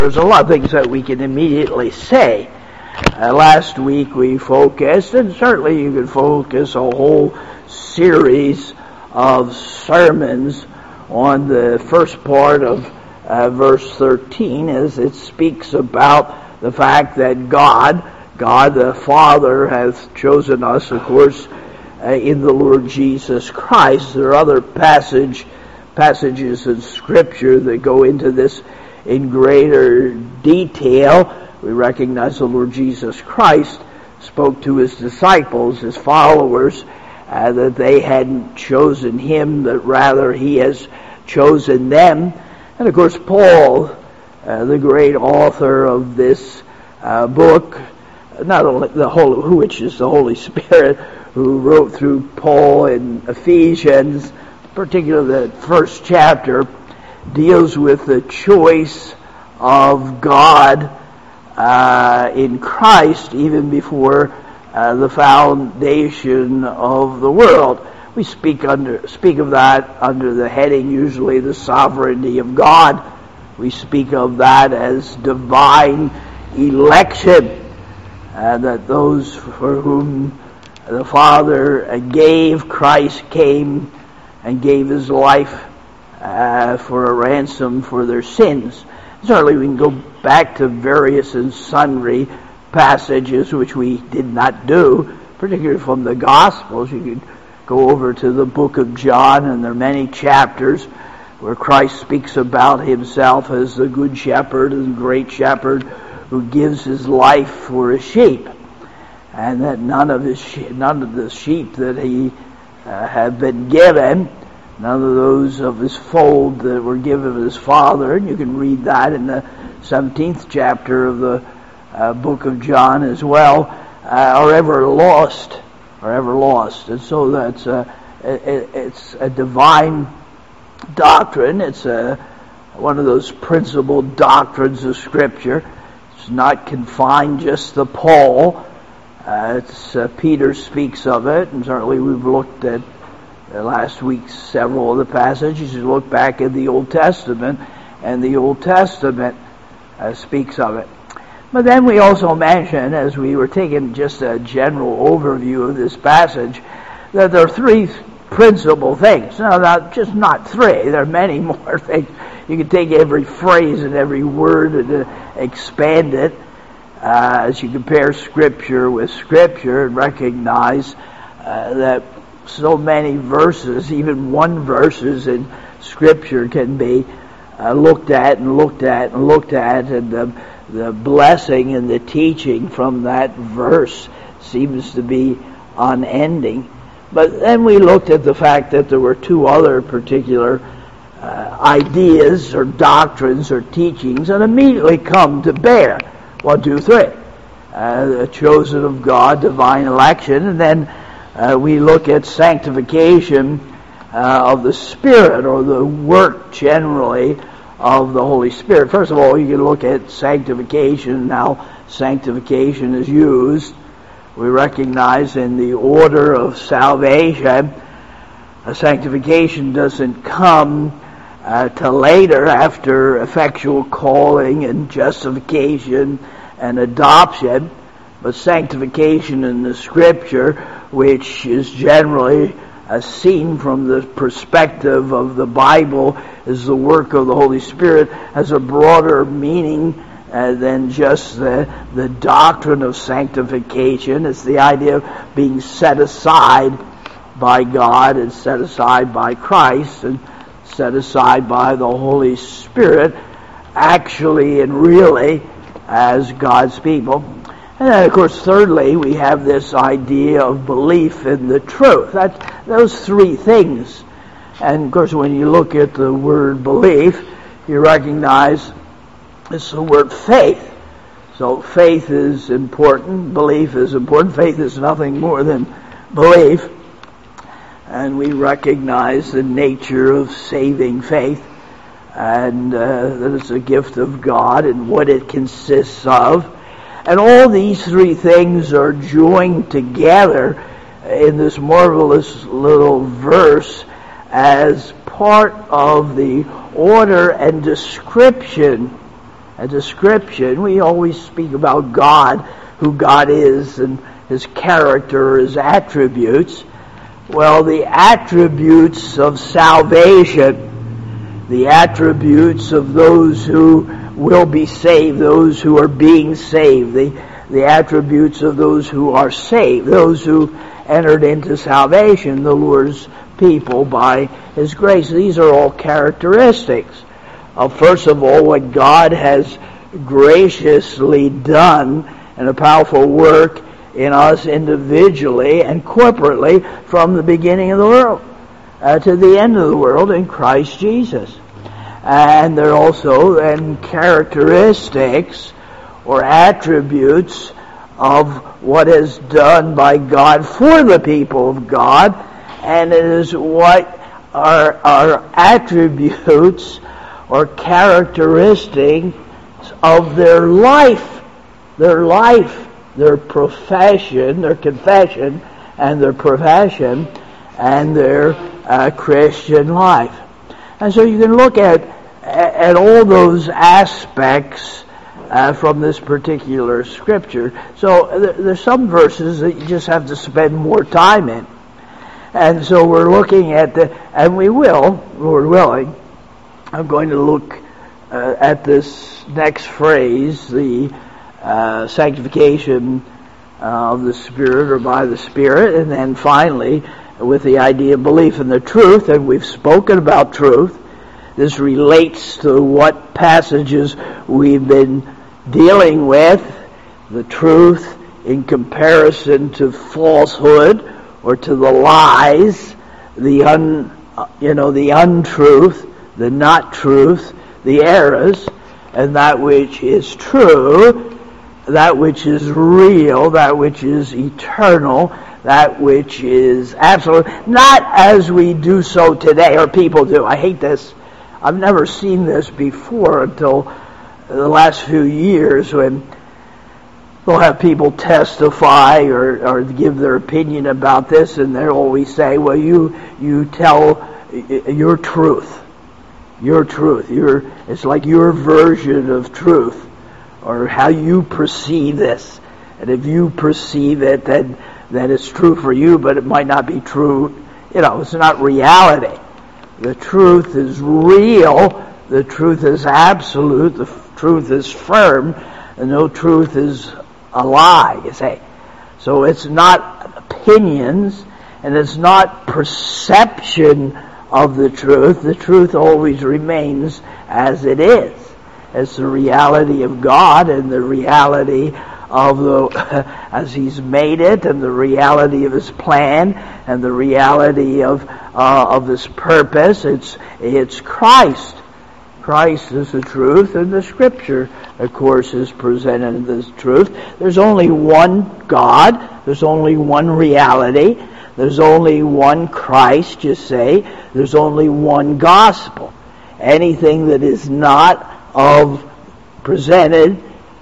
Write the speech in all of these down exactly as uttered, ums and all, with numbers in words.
There's a lot of things that we can immediately say. Uh, last week we focused, and certainly you could focus a whole series of sermons on the first part of uh, verse thirteen, as it speaks about the fact that God, God the Father, hath chosen us, of course, uh, in the Lord Jesus Christ. There are other passage passages in Scripture that go into this in greater detail. We recognize the Lord Jesus Christ spoke to his disciples, his followers, uh, that they hadn't chosen him, that rather he has chosen them. And of course Paul, uh, the great author of this uh, book, not only the Holy, which is the Holy Spirit, who wrote through Paul in Ephesians, particularly the first chapter, deals with the choice of God uh, in Christ even before uh, the foundation of the world. We speak under speak of that under the heading usually the sovereignty of God. We speak of that as divine election, uh, that those for whom the Father gave, Christ came and gave his life Uh, for a ransom for their sins. Certainly we can go back to various and sundry passages, which we did not do, particularly from the Gospels. You could go over to the book of John, and there are many chapters where Christ speaks about himself as the good shepherd and great shepherd who gives his life for his sheep, and that none of his none of the sheep that he uh, had been given, none of those of his fold that were given of his Father, and you can read that in the seventeenth chapter of the uh, book of John as well, uh, are ever lost, are ever lost. And so that's a, it, it's a divine doctrine. It's a, one of those principal doctrines of Scripture. It's not confined just to Paul. Uh, it's, uh, Peter speaks of it, and certainly we've looked at Uh, last week several of the passages. You look back in the Old Testament, and the Old Testament uh, speaks of it. But then we also mentioned, as we were taking just a general overview of this passage, that there are three principal things. Now, not, just not three. There are many more things. You can take every phrase and every word and uh, expand it uh, as you compare Scripture with Scripture and recognize uh, that so many verses, even one verses in Scripture can be uh, looked at and looked at and looked at, and the, the blessing and the teaching from that verse seems to be unending. But then we looked at the fact that there were two other particular uh, ideas or doctrines or teachings that immediately come to bear. One, two, three. Uh, the chosen of God, divine election, and then Uh, we look at sanctification uh, of the Spirit, or the work generally of the Holy Spirit. First of all, you can look at sanctification and how sanctification is used. We recognize in the order of salvation, uh, sanctification doesn't come uh, till later, after effectual calling and justification and adoption. But sanctification in the Scripture, which is generally uh, seen from the perspective of the Bible as the work of the Holy Spirit, has a broader meaning uh, than just the, the doctrine of sanctification. It's the idea of being set aside by God and set aside by Christ and set aside by the Holy Spirit, actually and really as God's people. And then, of course, thirdly, we have this idea of belief in the truth. That, those three things. And, of course, when you look at the word belief, you recognize it's the word faith. So faith is important. Belief is important. Faith is nothing more than belief. And we recognize the nature of saving faith, and uh, that it's a gift of God and what it consists of. And all these three things are joined together in this marvelous little verse as part of the order and description a description. We always speak about God, who God is, and His character, His attributes. Well, the attributes of salvation, the attributes of those who will be saved, those who are being saved, the, the attributes of those who are saved, those who entered into salvation, the Lord's people by His grace. These are all characteristics of, first of all, what God has graciously done in a powerful work in us individually and corporately from the beginning of the world uh, to the end of the world in Christ Jesus. And there are also then characteristics or attributes of what is done by God for the people of God, and it is what are, are attributes or characteristics of their life, their life, their profession, their confession, and their profession, and their uh, Christian life. And so you can look at at all those aspects uh, from this particular scripture. So th- there's some verses that you just have to spend more time in. And so we're looking at the, and we will, Lord willing, I'm going to look uh, at this next phrase, the uh, sanctification uh, of the Spirit or by the Spirit, and then finally with the idea of belief in the truth, and we've spoken about truth. This relates to what passages we've been dealing with, the truth in comparison to falsehood or to the lies, the un, you know, the untruth, the not truth, the errors, and that which is true, that which is real, that which is eternal, that which is absolute, not as we do so today, or people do. I hate this. I've never seen this before until the last few years, when they'll have people testify or, or give their opinion about this, and they'll always say, well, you you tell your truth. Your truth. Your, it's like your version of truth, or how you perceive this. And if you perceive it, then, then it's true for you, but it might not be true. You know, it's not reality. The truth is real. The truth is absolute. The f- truth is firm. And no truth is a lie, you say. So it's not opinions, and it's not perception of the truth. The truth always remains as it is. It's the reality of God and the reality of the, as He's made it, and the reality of His plan, and the reality of uh, of His purpose. It's it's Christ. Christ is the truth, and the Scripture, of course, is presented as truth. There's only one God. There's only one reality. There's only one Christ, you say. There's only one gospel. Anything that is not of presented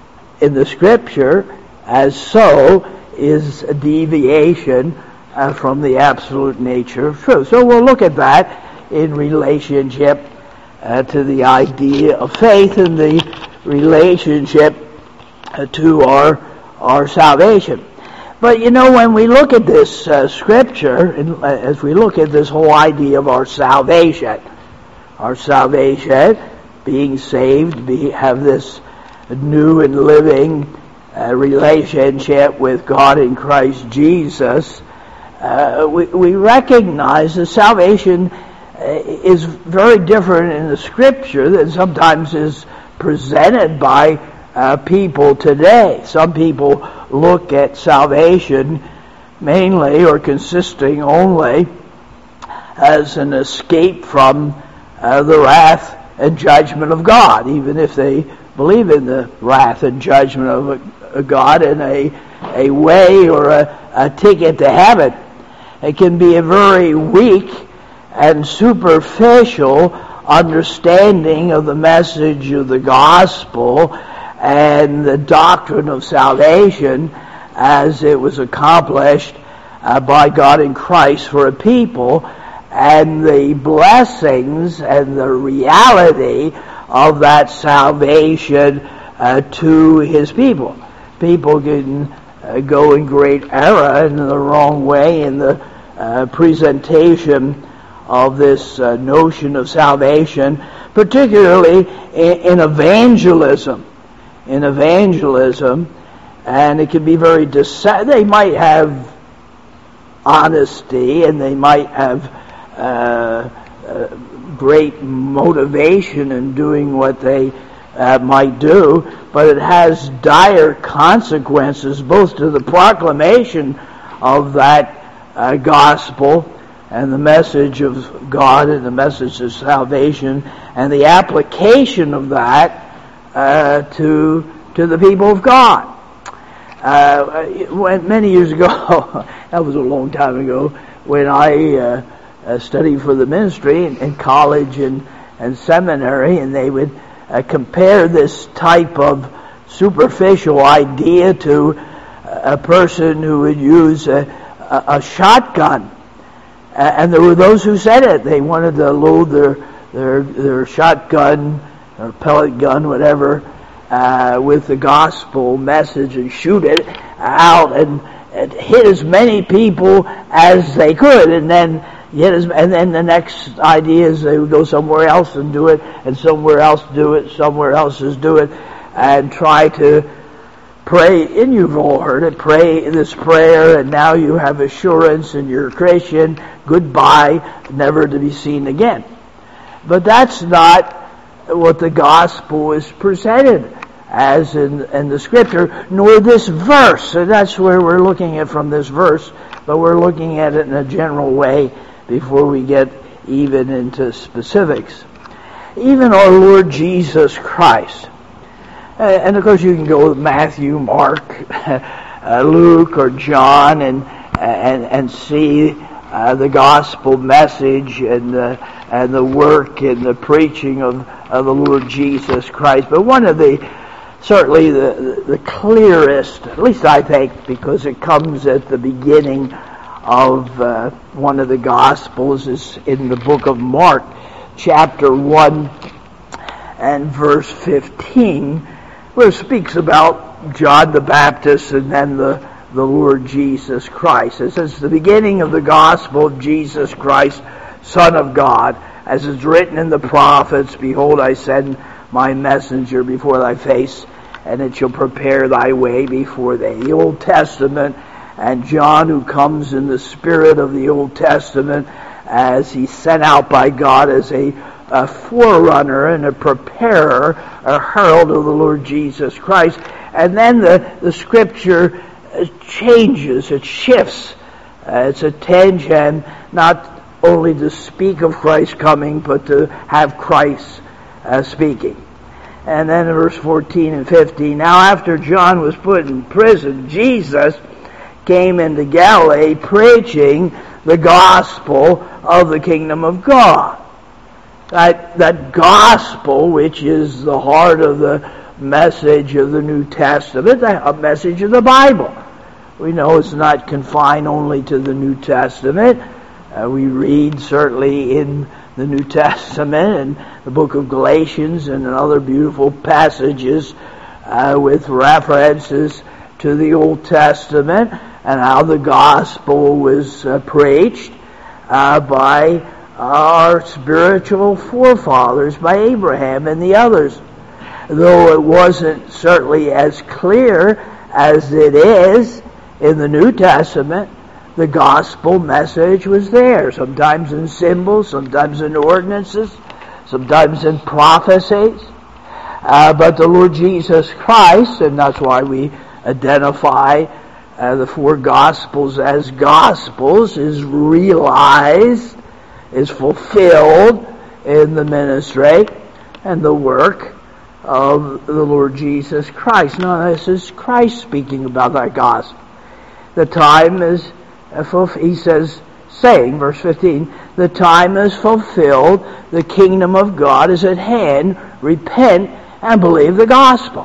in the Scripture as so is a deviation uh, from the absolute nature of truth. So we'll look at that in relationship uh, to the idea of faith and the relationship uh, to our our salvation. But you know, when we look at this uh, Scripture, and, uh, as we look at this whole idea of our salvation, our salvation, being saved, be, have this new and living uh, relationship with God in Christ Jesus, uh, we, we recognize that salvation uh, is very different in the Scripture than sometimes is presented by uh, people today. Some people look at salvation mainly or consisting only as an escape from uh, the wrath and judgment of God, even if they believe in the wrath and judgment of a, a God in a, a way or a, a ticket to heaven. It can be a very weak and superficial understanding of the message of the gospel and the doctrine of salvation as it was accomplished uh, by God in Christ for a people, and the blessings and the reality of that salvation uh, to his people. People can uh, go in great error in the wrong way in the uh, presentation of this uh, notion of salvation, particularly in, in evangelism. In evangelism, and it can be very dece- they might have honesty and they might have uh, uh, great motivation in doing what they uh, might do, but it has dire consequences both to the proclamation of that uh, gospel and the message of God and the message of salvation and the application of that uh, to to the people of God. Uh, when, many years ago, that was a long time ago, when I uh, uh, studied for the ministry in, in college and, and seminary, and they would uh, compare this type of superficial idea to a person who would use a, a, a shotgun. Uh, and there were those who said it. They wanted to load their their, their shotgun or pellet gun, whatever, Uh, with the gospel message and shoot it out and, and hit as many people as they could, and then hit as, and then the next idea is they would go somewhere else and do it, and somewhere else do it, somewhere else is do it, and try to pray. And you've all heard it, pray this prayer, and now you have assurance, and you're a Christian. Goodbye, never to be seen again. But that's not what the gospel is presented as in, in the scripture, nor this verse. So that's where we're looking at from this verse, but we're looking at it in a general way before we get even into specifics. Even our Lord Jesus Christ. Uh, and of course you can go with Matthew, Mark, uh, Luke, or John and and, and see uh, the gospel message and the, and the work and the preaching of, of the Lord Jesus Christ. But one of the Certainly the, the clearest, at least I think, because it comes at the beginning of uh, one of the Gospels, is in the book of Mark, chapter one and verse fifteen, where it speaks about John the Baptist and then the, the Lord Jesus Christ. It says, the beginning of the gospel of Jesus Christ, Son of God, as is written in the prophets, behold, I send my messenger before thy face, and it shall prepare thy way before thee. The Old Testament, and John, who comes in the spirit of the Old Testament, as he's sent out by God as a, a forerunner and a preparer, a herald of the Lord Jesus Christ. And then the, the scripture changes, it shifts uh, its attention, not only to speak of Christ coming, but to have Christ Uh, speaking. And then in verse fourteen and fifteen, now after John was put in prison, Jesus came into Galilee preaching the gospel of the kingdom of God. That, that gospel, which is the heart of the message of the New Testament, a message of the Bible. We know it's not confined only to the New Testament. Uh, we read certainly in the New Testament and the book of Galatians and other beautiful passages uh, with references to the Old Testament and how the gospel was uh, preached uh, by our spiritual forefathers, by Abraham and the others. Though it wasn't certainly as clear as it is in the New Testament, the gospel message was there, sometimes in symbols, sometimes in ordinances, sometimes in prophecies. Uh, but the Lord Jesus Christ, and that's why we identify uh, the four Gospels as Gospels, is realized, is fulfilled in the ministry and the work of the Lord Jesus Christ. Now, this is Christ speaking about that gospel. The time is He says, saying, verse fifteen, the time is fulfilled, the kingdom of God is at hand, repent and believe the gospel.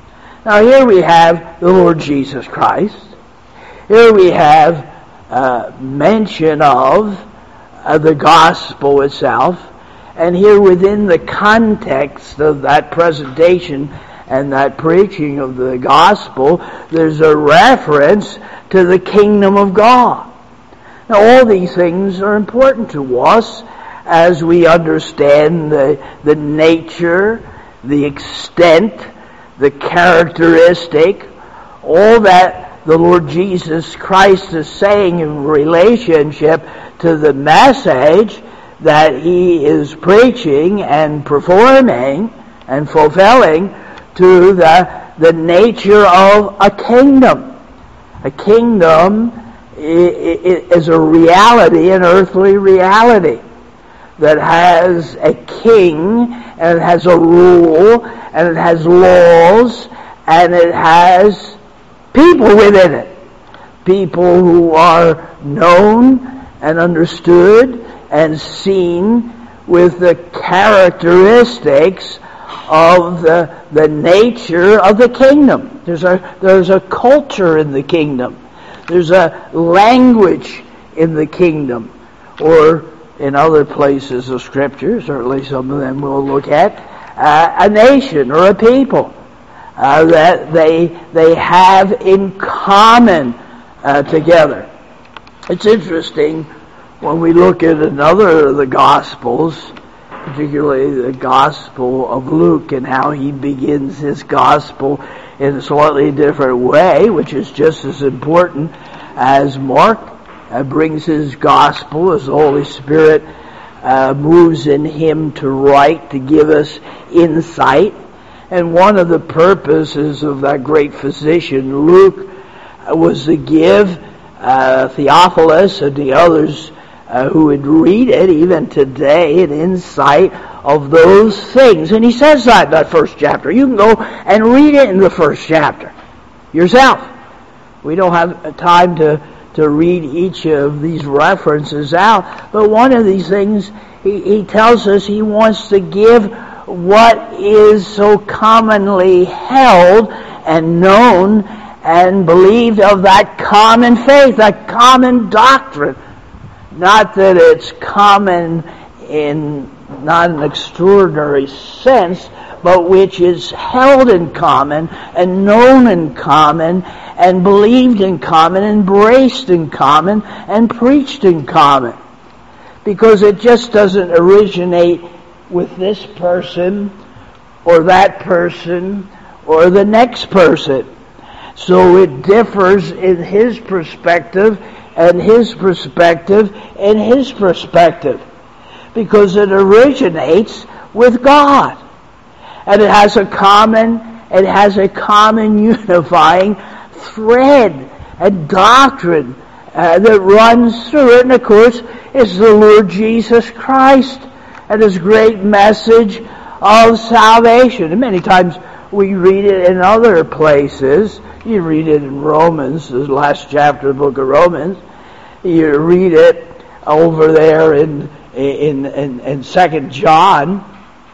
Now here we have the Lord Jesus Christ. Here we have uh, mention of uh, the gospel itself, And here within the context of that presentation and that preaching of the gospel, there's a reference to the kingdom of God. Now all these things are important to us as we understand the, the nature, the extent, the characteristic, all that the Lord Jesus Christ is saying in relationship to the message that He is preaching and performing and fulfilling to the, the nature of a kingdom. A kingdom is a reality, an earthly reality, that has a king, and it has a rule, and it has laws, and it has people within it. People who are known and understood and seen with the characteristics of the, the nature of the kingdom. There's a, there's a culture in the kingdom. There's a language in the kingdom. Or in other places of Scripture, certainly some of them we'll look at, uh, a nation or a people uh, that they they have in common uh, together. It's interesting when we look at another of the Gospels, particularly the Gospel of Luke, and how he begins his Gospel in a slightly different way, which is just as important as Mark Uh, brings his gospel as the Holy Spirit uh, moves in him to write, to give us insight. And one of the purposes of that great physician, Luke, uh, was to give uh, Theophilus and the others uh, who would read it, even today, an insight of those things. And he says that in that first chapter. You can go and read it in the first chapter yourself. We don't have time to to read each of these references out. But one of these things, he, he tells us he wants to give what is so commonly held and known and believed of that common faith, that common doctrine. Not that it's common in not an extraordinary sense, but which is held in common and known in common and believed in common, embraced in common, and preached in common. Because it just doesn't originate with this person or that person or the next person. So it differs in his perspective and his perspective and his perspective. Because it originates with God. And it has a common, it has a common unifying thread and doctrine uh, that runs through it. And of course, it's the Lord Jesus Christ and His great message of salvation. And many times we read it in other places. You read it in Romans, the last chapter of the book of Romans. You read it over there in in in, in Second John.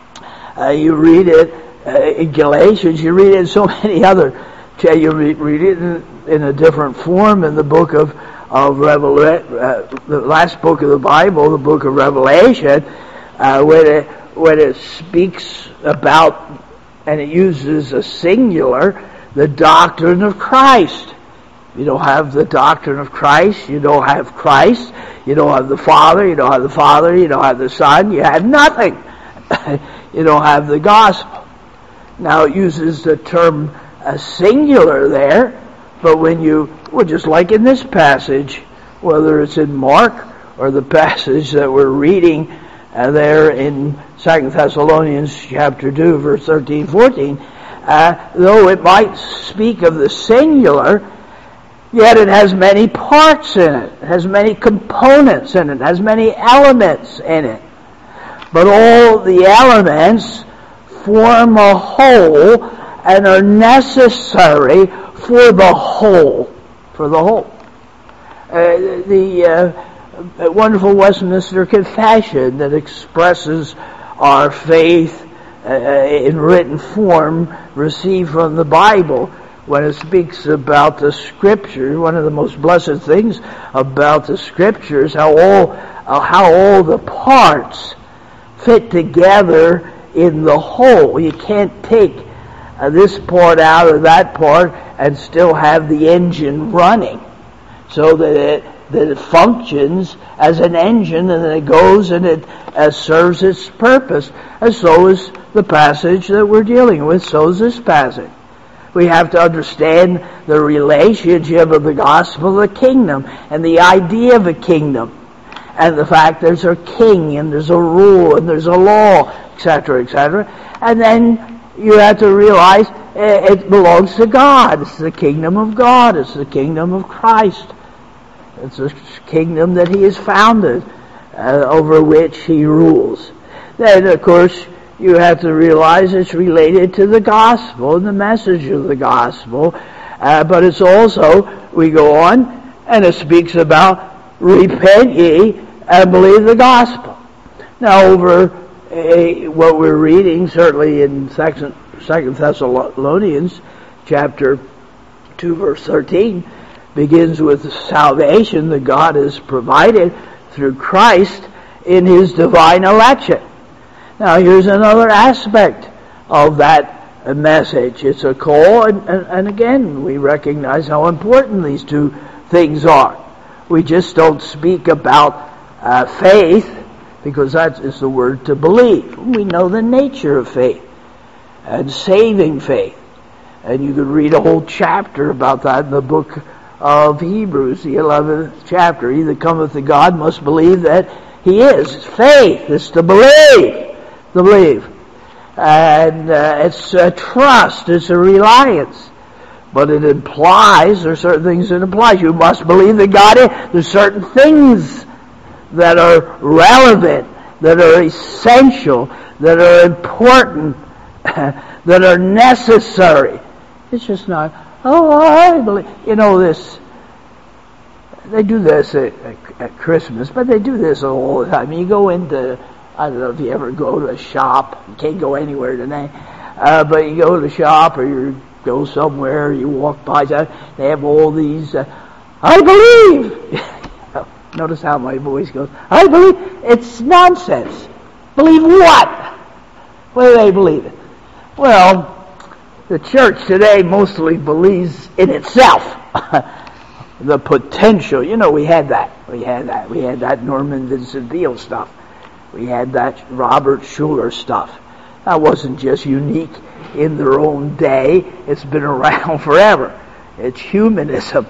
Uh, you read it uh, in Galatians. You read it in so many other. You read, read it in, in a different form in the book of of Revelation, uh, the last book of the Bible, the book of Revelation, uh, when it when it speaks about and it uses a singular, the doctrine of Christ. You don't have the doctrine of Christ. You don't have Christ. You don't have the Father. You don't have the Father. You don't have the Son. You have nothing. You don't have the gospel. Now it uses the term a singular there, but when you, well, just like in this passage, whether it's in Mark or the passage that we're reading uh, there in Second Thessalonians chapter two, verse thirteen, fourteen, uh, though it might speak of the singular, yet it has many parts in it. It has many components in it. It has many elements in it. But all the elements form a whole and are necessary for the whole. For the whole. Uh, the uh, wonderful Westminster Confession that expresses our faith uh, in written form received from the Bible, when it speaks about the Scripture, one of the most blessed things about the Scriptures, how all uh, how all the parts fit together in the whole. You can't take uh, this part out of that part and still have the engine running, so that it that it functions as an engine, and then it goes and it uh, serves its purpose. And so is the passage that we're dealing with. So is this passage. We have to understand the relationship of the gospel of the kingdom and the idea of a kingdom, and the fact there's a king and there's a rule and there's a law, et cetera, et cetera. And then you have to realize it belongs to God. It's the kingdom of God. It's the kingdom of Christ. It's a kingdom that He has founded, uh, over which He rules. Then, of course, you have to realize it's related to the gospel and the message of the gospel. Uh, but it's also, we go on, and it speaks about repent ye and believe the gospel. Now, over uh, what we're reading, certainly in Second Thessalonians chapter two, verse thirteen, begins with salvation that God has provided through Christ in His divine election. Now, here's another aspect of that message. It's a call, and, and, and again, we recognize how important these two things are. We just don't speak about uh, faith, because that is the word to believe. We know the nature of faith and saving faith. And you could read a whole chapter about that in the book of Hebrews, the eleventh chapter. He that cometh to God must believe that He is. Faith is to believe. To believe. And uh, it's a trust, it's a reliance. But it implies, there are certain things it implies. You must believe that God is. There's certain things that are relevant, that are essential, that are important, that are necessary. It's just not, oh, I believe. You know, this, they do this at, at, at Christmas, but they do this all the time. You go into, I don't know if you ever go to a shop. You can't go anywhere today. Uh, but you go to the shop, or you go somewhere, you walk by, they have all these, uh, I believe. Notice how my voice goes. I believe. It's nonsense. Believe what? What do they believe in? Well, the church today mostly believes in itself. The potential. You know, we had that. We had that. We had that Norman Vincent Peale stuff. We had that Robert Schuller stuff. That wasn't just unique in their own day. It's been around forever. It's humanism.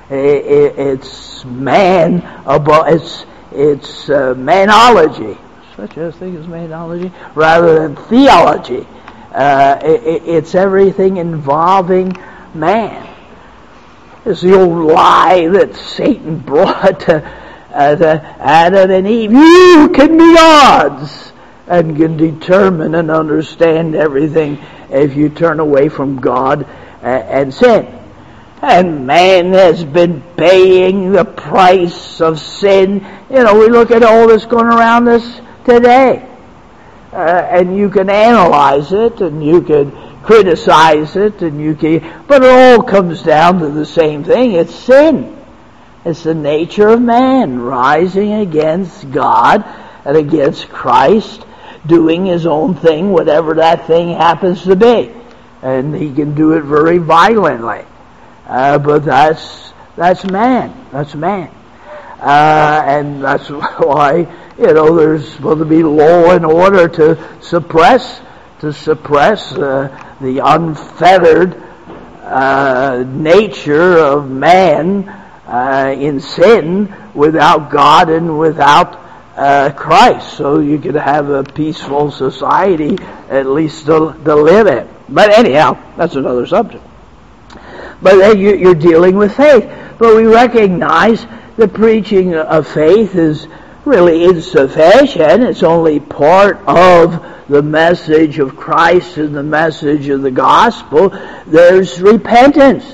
It's man above. It's it's uh, manology, such a thing as manology, rather than theology. Uh, it, it's everything involving man. It's the old lie that Satan brought to, uh, to Adam and Eve. You can be gods and can determine and understand everything if you turn away from God and sin. And man has been paying the price of sin. You know, we look at all this going around us today. Uh, and you can analyze it, and you can criticize it, and you can, but it all comes down to the same thing. It's sin. It's the nature of man rising against God and against Christ, doing his own thing, whatever that thing happens to be. And he can do it very violently. Uh, but that's that's man. That's man. Uh, and that's why, you know, there's supposed to be law and order to suppress, to suppress uh, the unfettered uh, nature of man uh, in sin without God and without uh, Christ. So you could have a peaceful society, at least to, to live in. But anyhow, that's another subject. But then you're dealing with faith. But we recognize the preaching of faith is really insufficient. It's only part of the message of Christ and the message of the gospel. There's repentance.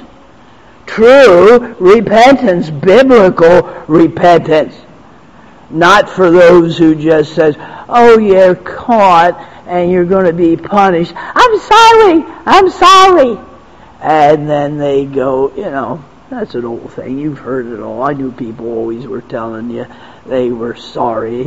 True repentance, biblical repentance. Not for those who just says, oh, you're caught and you're going to be punished. I'm sorry, I'm sorry. And then they go, you know, that's an old thing. You've heard it all. I knew people always were telling you they were sorry.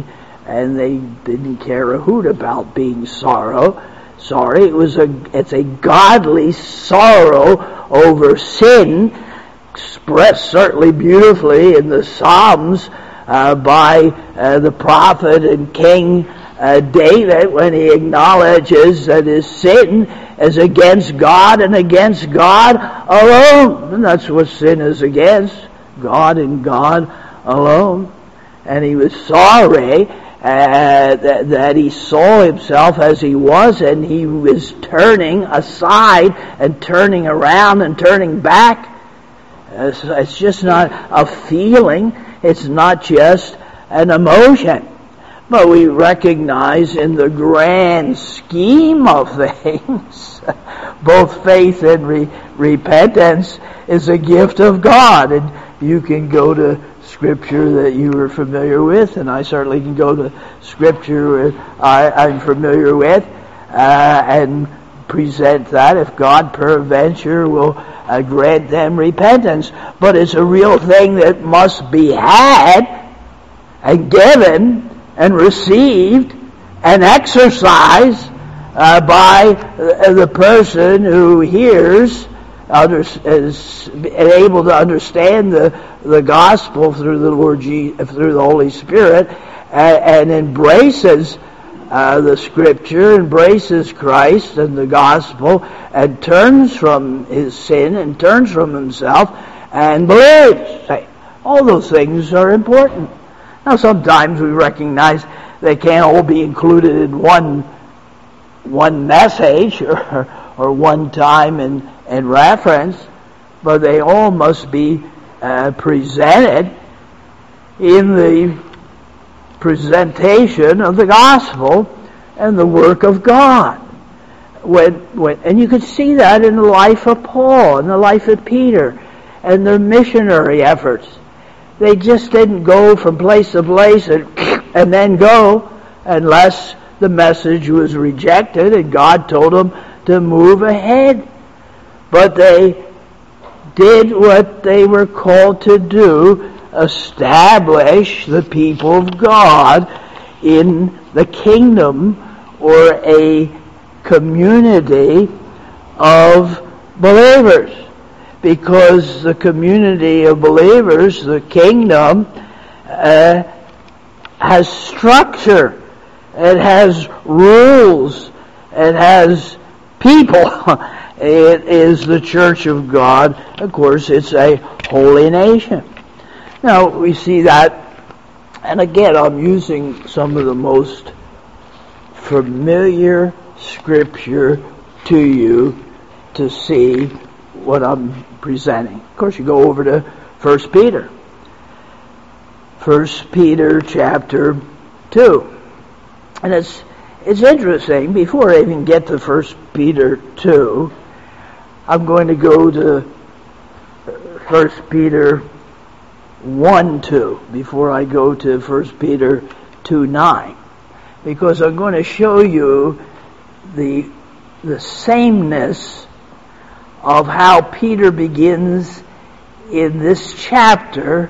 and they didn't care a hoot about being sorrow. Sorry, it was a it's a godly sorrow over sin, expressed certainly beautifully in the Psalms uh, by uh, the prophet and king uh, David, when he acknowledges that his sin is against God and against God alone. And that's what sin is against, God and God alone. And he was sorry uh, that, that he saw himself as he was, and he was turning aside and turning around and turning back. It's, it's just not a feeling. It's not just an emotion. But we recognize in the grand scheme of things, both faith and re- repentance is a gift of God. And you can go to Scripture that you are familiar with, and I certainly can go to Scripture I, I'm familiar with, uh, and present that if God peradventure will uh, grant them repentance. But it's a real thing that must be had and given and received and exercised uh, by the person who hears, under, is able to understand the, the gospel through the Lord Jesus, through the Holy Spirit, and, and embraces uh, the Scripture, embraces Christ and the gospel, and turns from his sin and turns from himself and believes. All those things are important. Now, sometimes we recognize they can't all be included in one one message or, or one time and, and reference, but they all must be uh, presented in the presentation of the gospel and the work of God. When, when, and you could see that in the life of Paul and the life of Peter and their missionary efforts. They just didn't go from place to place and, and then go unless the message was rejected and God told them to move ahead. But they did what they were called to do, establish the people of God in the kingdom or a community of believers. Because the community of believers, the kingdom, uh, has structure. It has rules. It has people. It is the church of God. Of course, it's a holy nation. Now, we see that, and again, I'm using some of the most familiar Scripture to you to see what I'm presenting. Of course, you go over to First Peter. First Peter chapter two. And it's it's interesting, before I even get to First Peter two, I'm going to go to First Peter one two before I go to First Peter two nine. Because I'm going to show you the the sameness of how Peter begins in this chapter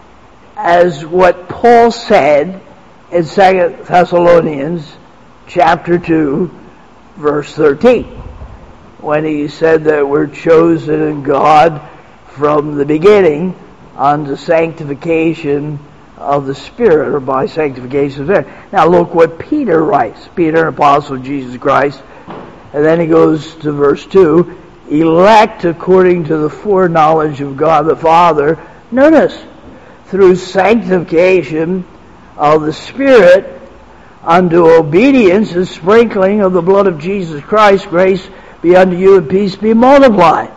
as what Paul said in Second Thessalonians chapter two, verse thirteen, when he said that we're chosen in God from the beginning unto sanctification of the Spirit, or by sanctification of the Spirit. Now look what Peter writes. Peter, an apostle of Jesus Christ, and then he goes to verse two, elect according to the foreknowledge of God the Father, notice, through sanctification of the Spirit, unto obedience and sprinkling of the blood of Jesus Christ, grace be unto you and peace be multiplied.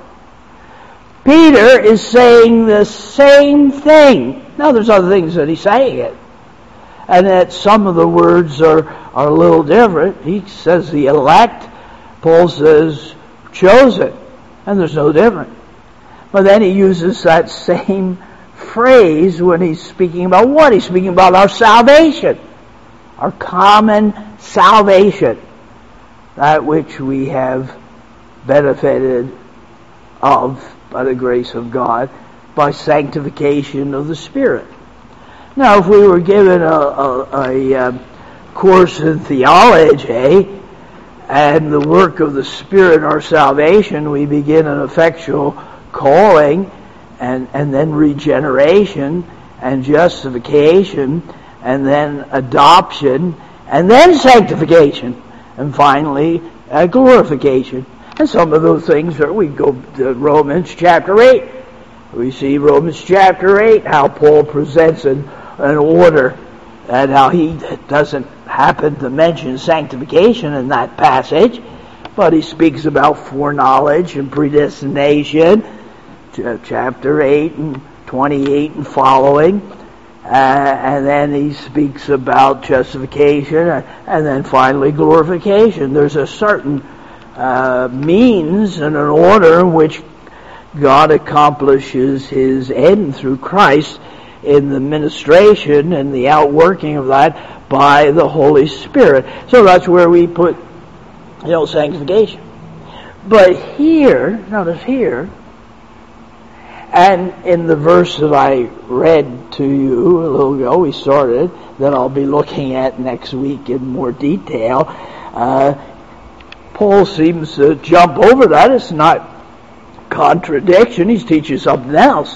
Peter is saying the same thing. Now there's other things that he's saying it, and that some of the words are, are a little different. He says the elect, Paul says chosen. And there's no difference. But then he uses that same phrase when he's speaking about what? He's speaking about our salvation. Our common salvation. That which we have benefited of by the grace of God, by sanctification of the Spirit. Now, if we were given a, a, a, a course in theology and the work of the Spirit in our salvation, we begin an effectual calling and, and then regeneration and justification and then adoption and then sanctification and finally uh, glorification. And some of those things are, we go to Romans chapter eight. We see Romans chapter eight, how Paul presents an, an order and how he doesn't happen to mention sanctification in that passage, but he speaks about foreknowledge and predestination, chapter eight and twenty-eight and following, uh, and then he speaks about justification, and then finally glorification. There's a certain uh, means and an order in which God accomplishes His end through Christ in the ministration and the outworking of that by the Holy Spirit. So that's where we put, you know, sanctification. But here, notice here, and in the verse that I read to you a little ago, we started, that I'll be looking at next week in more detail, uh, Paul seems to jump over that. It's not contradiction. He's teaching something else.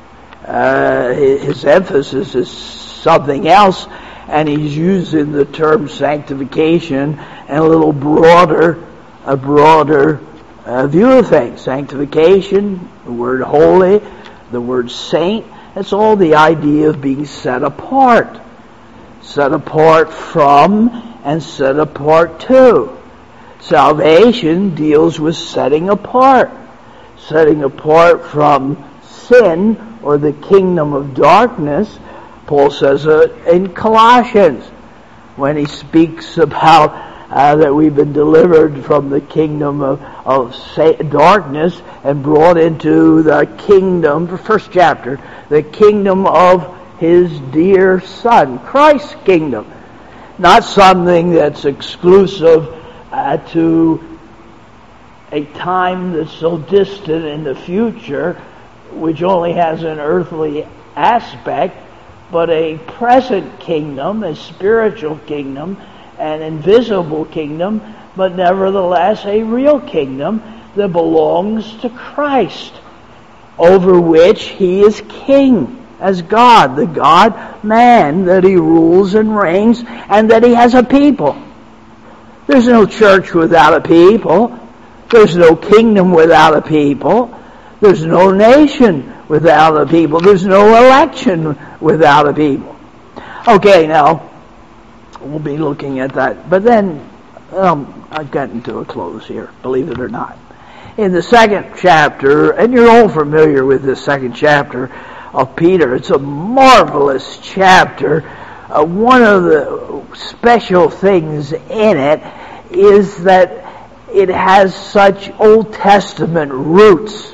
Uh, his emphasis is something else, and he's using the term sanctification and a little broader, a broader uh, view of things. Sanctification, the word holy, the word saint, that's all the idea of being set apart. Set apart from and set apart to. Salvation deals with setting apart. Setting apart from sin or the kingdom of darkness. Paul says uh, in Colossians when he speaks about uh, that we've been delivered from the kingdom of, of darkness and brought into the kingdom, the first chapter, the kingdom of His dear Son, Christ's kingdom. Not something that's exclusive uh, to a time that's so distant in the future, which only has an earthly aspect, but a present kingdom, a spiritual kingdom, an invisible kingdom, but nevertheless a real kingdom that belongs to Christ, over which He is king as God, the God-man, that He rules and reigns, and that He has a people. There's no church without a people. There's no kingdom without a people. There's no nation without a people. There's no election without a people. Okay, now, we'll be looking at that. But then, um, I've gotten to a close here, believe it or not. In the second chapter, and you're all familiar with this second chapter of Peter, it's a marvelous chapter. Uh, one of the special things in it is that it has such Old Testament roots,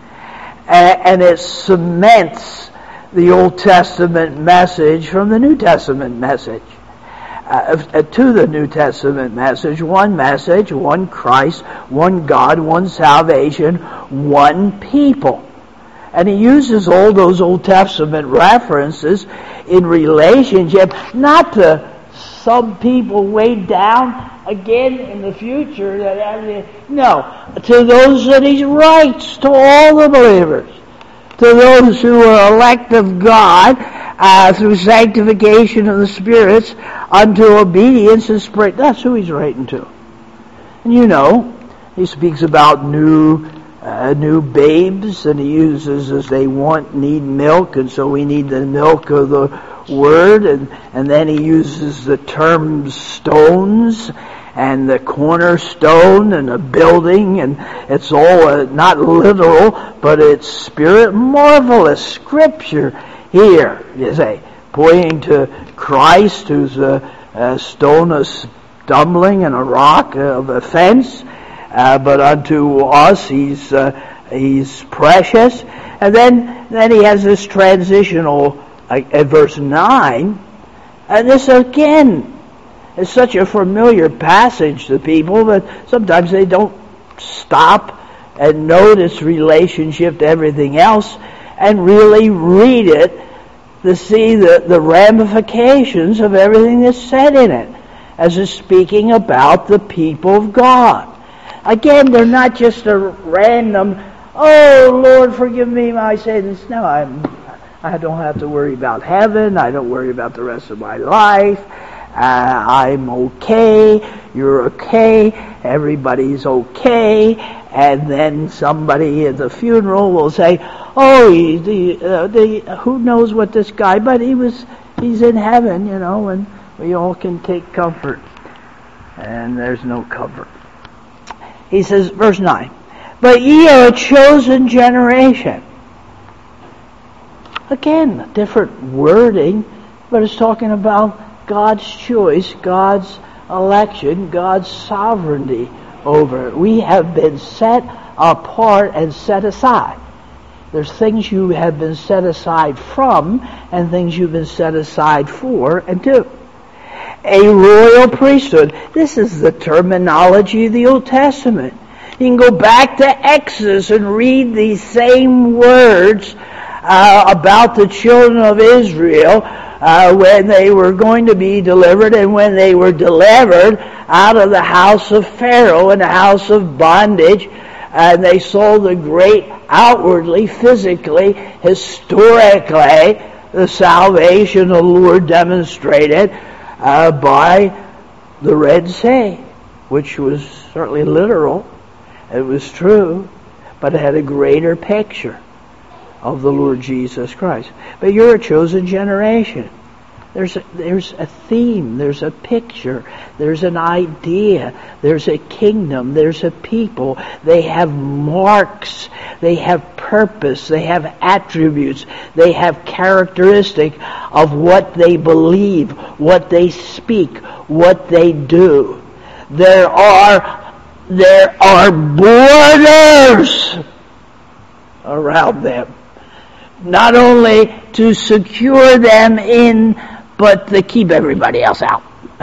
and it cements the Old Testament message from the New Testament message. Uh, to the New Testament message, one message, one Christ, one God, one salvation, one people. And he uses all those Old Testament references in relationship, not to some people way down again in the future, that no, to those that he writes, to all the believers, to those who are elect of God uh, through sanctification of the spirits unto obedience and spirit. That's who he's writing to. And you know, he speaks about new uh, new babes, and he uses as they want, need milk, and so we need the milk of the Word, and, and then he uses the term stones, and the cornerstone, and a building, and it's all uh, not literal, but it's spirit. Marvelous scripture here, you say, pointing to Christ, who's a, a stone of stumbling and a rock of offense, uh, but unto us he's uh, he's precious. And then then he has this transitional uh, at verse nine, and this again. It's such a familiar passage to people that sometimes they don't stop and notice relationship to everything else and really read it to see the, the ramifications of everything that's said in it, as it's speaking about the people of God. Again, they're not just a random, oh, Lord, forgive me my sins. No, I'm, I don't have to worry about heaven. I don't worry about the rest of my life. Uh, I'm okay. You're okay. Everybody's okay. And then somebody at the funeral will say, oh, he, the, uh, the, who knows what this guy, but he was, he's in heaven, you know, and we all can take comfort. And there's no comfort. He says, verse nine, but ye are a chosen generation. Again, different wording, but it's talking about God's choice, God's election, God's sovereignty over it. We have been set apart and set aside. There's things you have been set aside from and things you've been set aside for and to. A royal priesthood. This is the terminology of the Old Testament. You can go back to Exodus and read these same words uh, about the children of Israel uh, when they were going to be delivered and when they were delivered out of the house of Pharaoh and the house of bondage. And they saw the great outwardly, physically, historically, the salvation the Lord demonstrated uh, by the Red Sea, which was certainly literal. It was true, but it had a greater picture of the Lord Jesus Christ. But you're a chosen generation. There's a, there's a theme, there's a picture, there's an idea, there's a kingdom, there's a people. They have marks, they have purpose, they have attributes, they have characteristic of what they believe, what they speak, what they do. There are there are borders around them, not only to secure them in, but to keep everybody else out.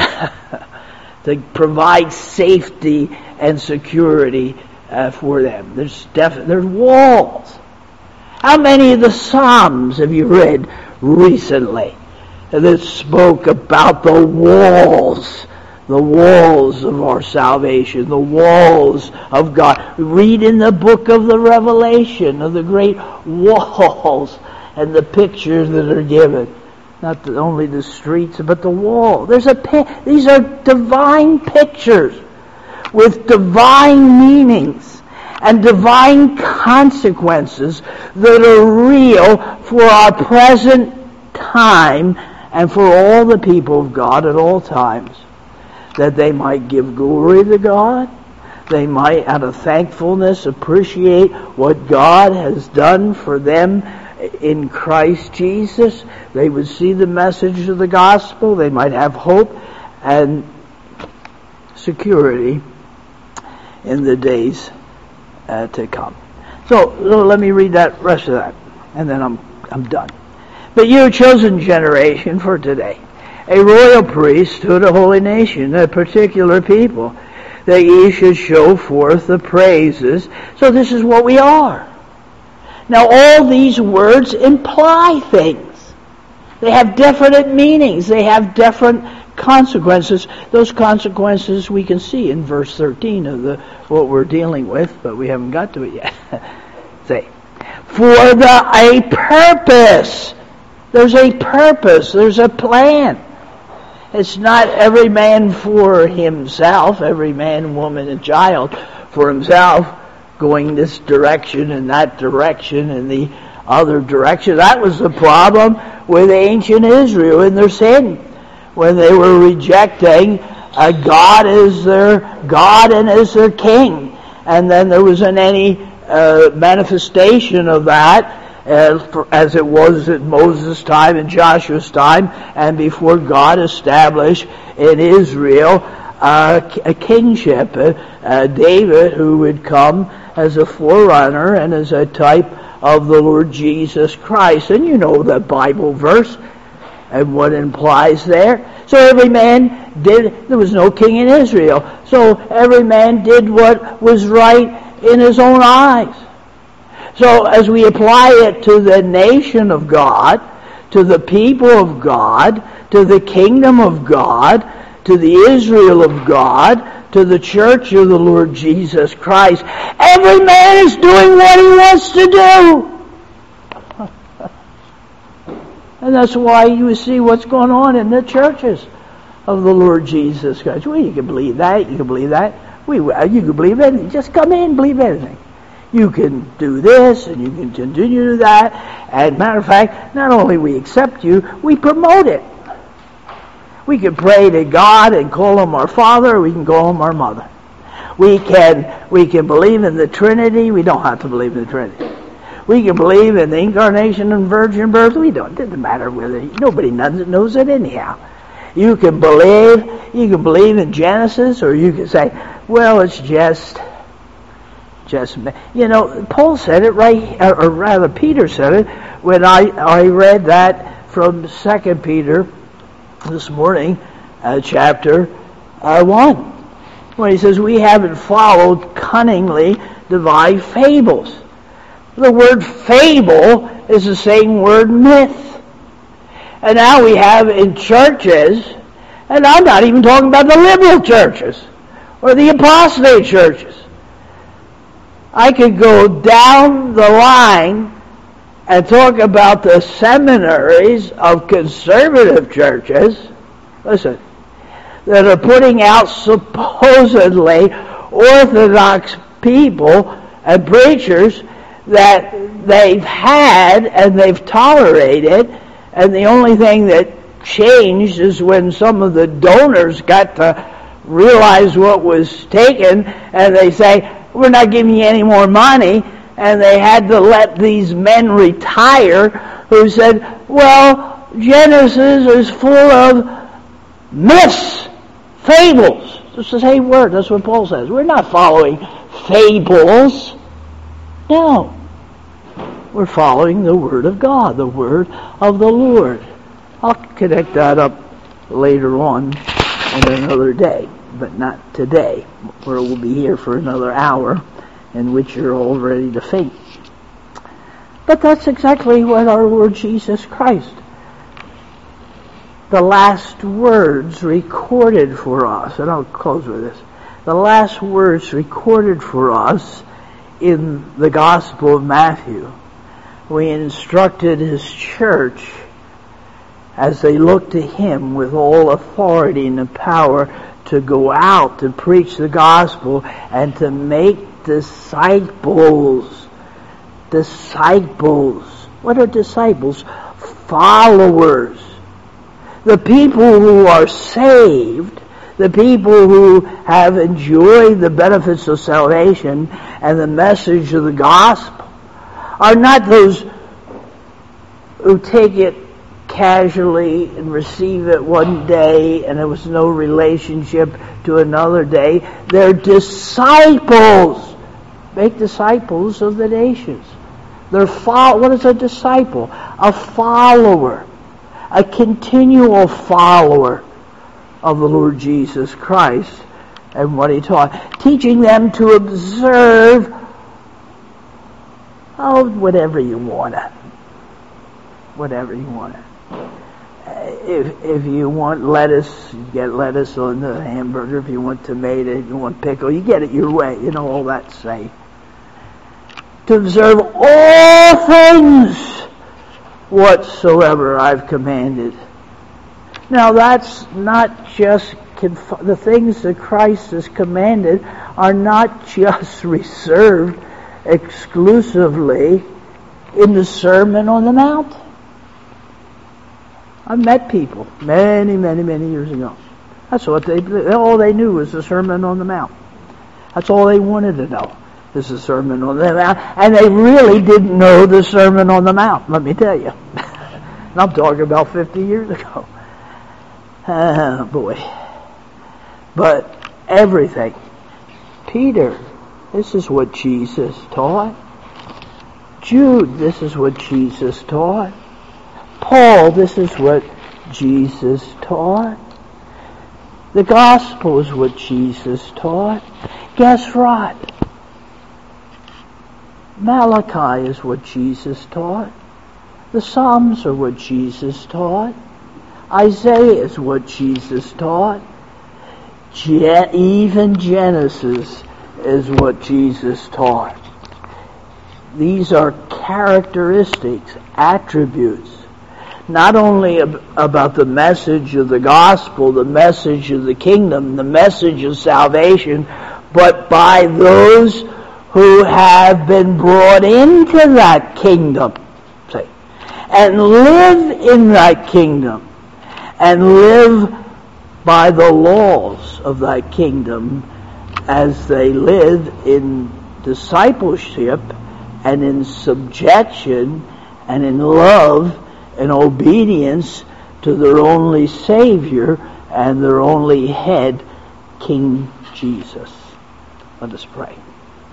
To provide safety and security uh, for them. There's def- there's walls. How many of the Psalms have you read recently that spoke about the walls, the walls of our salvation, the walls of God? Read in the book of the Revelation of the great walls and the pictures that are given. Not the, only the streets, but the wall. There's a these are divine pictures with divine meanings and divine consequences that are real for our present time and for all the people of God at all times. That they might give glory to God. They might, out of thankfulness, appreciate what God has done for them in Christ Jesus. They would see the message of the gospel. They might have hope and security in the days uh, to come. So, so let me read that rest of that, and then I'm I'm done. But you're a chosen generation for today, a royal priesthood, a holy nation, a particular people, that ye should show forth the praises. So this is what we are. Now all these words imply things. They have definite meanings. They have different consequences. Those consequences we can see in verse thirteen of the what we're dealing with, but we haven't got to it yet. Say, for the a purpose. There's a purpose. There's a plan. It's not every man for himself, every man, woman, and child for himself, going this direction and that direction and the other direction. That was the problem with ancient Israel in their sin, when they were rejecting uh, God as their God and as their king. And then there wasn't any uh, manifestation of that as, for, as it was at Moses' time and Joshua's time, and before God established in Israel uh, a kingship. Uh, uh, David, who would come as a forerunner and as a type of the Lord Jesus Christ. And you know the Bible verse and what it implies there. So every man did, there was no king in Israel, so every man did what was right in his own eyes. So as we apply it to the nation of God, to the people of God, to the kingdom of God, to the Israel of God, to the church of the Lord Jesus Christ. Every man is doing what he wants to do. And that's why you see what's going on in the churches of the Lord Jesus Christ. Well, you can believe that, you can believe that. We, you can believe anything. Just come in, believe anything. You can do this, and you can continue to do that. And matter of fact, not only we accept you, we promote it. We can pray to God and call him our Father, or we can call him our Mother. We can, we can believe in the Trinity. We don't have to believe in the Trinity. We can believe in the incarnation and virgin birth. We don't. It doesn't matter whether, nobody knows it anyhow. You can believe, you can believe in Genesis, or you can say, well, it's just, just, you know, Paul said it right, or rather Peter said it, when I, I read that from Second Peter this morning, uh, chapter uh, one, when he says, we haven't followed cunningly devised fables. The word fable is the same word myth. And now we have in churches, and I'm not even talking about the liberal churches or the apostate churches. I could go down the line and talk about the seminaries of conservative churches, listen, that are putting out supposedly orthodox people and preachers that they've had and they've tolerated, and the only thing that changed is when some of the donors got to realize what was taken, and they say, we're not giving you any more money, and they had to let these men retire who said, well, Genesis is full of myths, fables. It's the same word. That's what Paul says. We're not following fables. No. We're following the Word of God, the Word of the Lord. I'll connect that up later on in another day, but not today, where we'll be here for another hour in which you're all ready to faint. But that's exactly what our Lord Jesus Christ, the last words recorded for us, and I'll close with this, the last words recorded for us in the Gospel of Matthew. We instructed his church as they looked to him with all authority and the power to go out to preach the gospel and to make disciples. Disciples. What are disciples? Followers. The people who are saved, the people who have enjoyed the benefits of salvation and the message of the gospel, are not those who take it casually and receive it one day and there was no relationship to another day. They're disciples. Make disciples of the nations. They're fo- what is a disciple? A follower. A continual follower of the Lord Jesus Christ and what he taught. Teaching them to observe Oh, whatever you want to. Whatever you want to. If if you want lettuce, you get lettuce on the hamburger. If you want tomato, if you want pickle, you get it your way. You know, all that say. To observe all things whatsoever I've commanded. Now that's not just, conf- the things that Christ has commanded are not just reserved exclusively in the Sermon on the Mount. I've met people many, many, many years ago. That's what they, all they knew was the Sermon on the Mount. That's all they wanted to know, is the Sermon on the Mount. And they really didn't know the Sermon on the Mount, let me tell you. And I'm talking about fifty years ago. Oh, boy. But everything. Peter, this is what Jesus taught. Jude, this is what Jesus taught. Paul, this is what Jesus taught. The gospel is what Jesus taught. Guess what? Malachi is what Jesus taught. The Psalms are what Jesus taught. Isaiah is what Jesus taught. Gen- even Genesis is what Jesus taught. These are characteristics, attributes, not only ab- about the message of the gospel, the message of the kingdom, the message of salvation, but by those who have been brought into that kingdom, say, and live in that kingdom, and live by the laws of that kingdom as they live in discipleship and in subjection and in love and obedience to their only Savior and their only head, King Jesus. Let us pray.